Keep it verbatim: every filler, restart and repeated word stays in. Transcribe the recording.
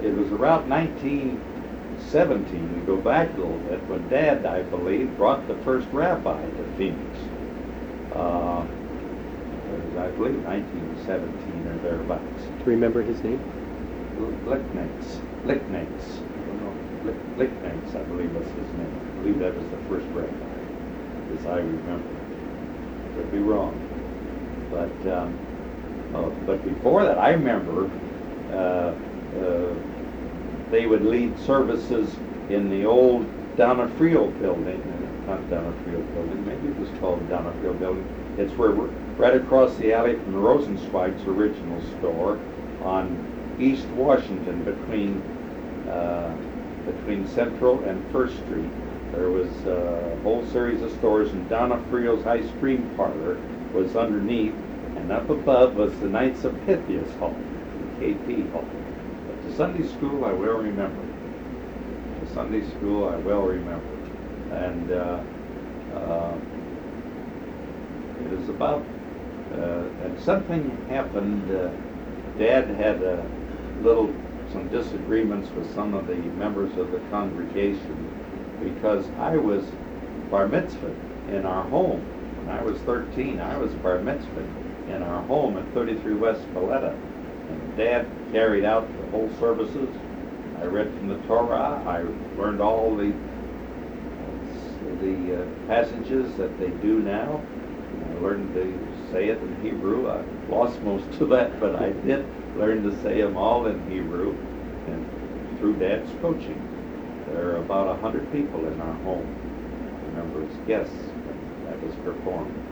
it was around nineteen seventeen, we go back a little bit, when Dad, I believe, brought the first rabbi to Phoenix. Uh, it was, I believe, nineteen seventeen or thereabouts. Do you remember his name? Licknates. Licknates. I don't know. Lick- Licknates, I believe was his name. I believe that was the first rabbi, as I remember. Could be wrong. But um, uh, but before that, I remember uh, uh, they would lead services in the old Donofrio building. Not Donofrio building. Maybe it was called Donofrio building. It's where we're right across the alley from the Rosenzweig's original store on East Washington, between uh, between Central and First Street. There was a whole series of stores, and Donofrio's ice cream parlor was underneath, and up above was the Knights of Pythias Hall, the K P Hall. But the Sunday school I well remember. The Sunday school I well remember. And uh, uh, it was about, uh, and something happened. Uh, Dad had a little, some disagreements with some of the members of the congregation because I was bar mitzvah in our home. When I was thirteen, I was bar mitzvah in our home at thirty-three West Valletta. And Dad carried out the whole services. I read from the Torah. I learned all the the uh, passages that they do now. I learned to say it in Hebrew. I lost most of that, but I did learn to say them all in Hebrew, and through Dad's coaching. There are about a hundred people in our home. I remember as guests when that was performed.